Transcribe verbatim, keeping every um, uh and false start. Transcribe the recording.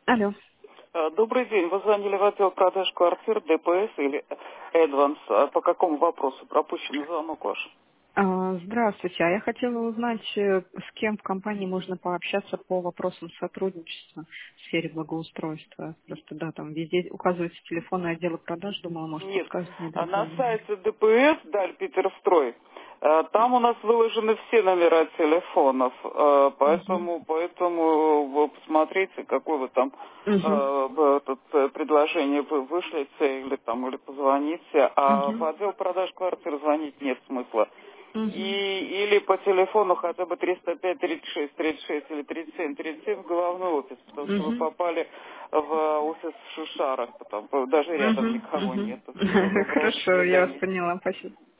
Алло. Э, Добрый день. Вы звонили в отдел продаж квартир ДПС или Эдванс. А по какому вопросу? Пропущенный звонок ваш. А, Здравствуйте. А я хотела узнать, э, с кем в компании можно пообщаться по вопросам сотрудничества в сфере благоустройства. Просто, да, там везде указывается телефон отдела продаж. Думала, может, Нет. подскажете мне А другой на номер. сайте ДПС, Даль Питерстрой, э, там у нас выложены все номера телефонов. Э, Угу. Поэтому, поэтому вы посмотрите, какое вы там Угу. э, в этот, э, предложение вы вышлите или там или позвоните. А в Угу. отдел продаж квартир звонить нет смысла. Угу. И, или по телефону хотя бы триста пять тридцать шесть тридцать шесть или тридцать семь тридцать семь в головной офис, потому что вы Угу. попали в офис в Шишарах, потому даже рядом Угу. никого Угу. нет. Всего доброго, до Хорошо, я вас свидания. поняла. Спасибо.